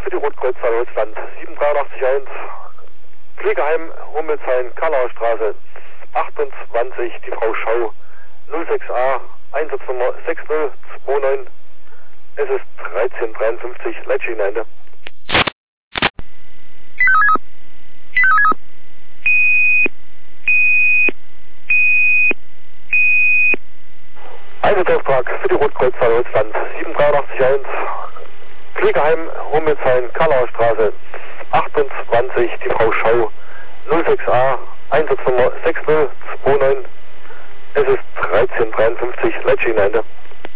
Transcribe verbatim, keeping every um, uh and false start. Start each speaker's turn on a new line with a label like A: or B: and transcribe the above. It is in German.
A: für die Rotkreuzfahrt Holzland sieben drei acht eins, Pflegeheim Hummelshain, Karlauerstraße achtundzwanzig, die Frau Schau, null sechs A, Einsatznummer sechs null zwei neun, es ist dreizehn dreiundfünfzig, Leitschiene Ende. Einsatzaustrag für die Rotkreuzfahrt Holzland sieben drei acht eins, Pflegeheim Hummelshain, Karlauerstraße achtundzwanzig, die Frau Schau, null sechs A, Einsatznummer sechs null zwei neun, es ist dreizehn dreiundfünfzig, Leitschiene Ende.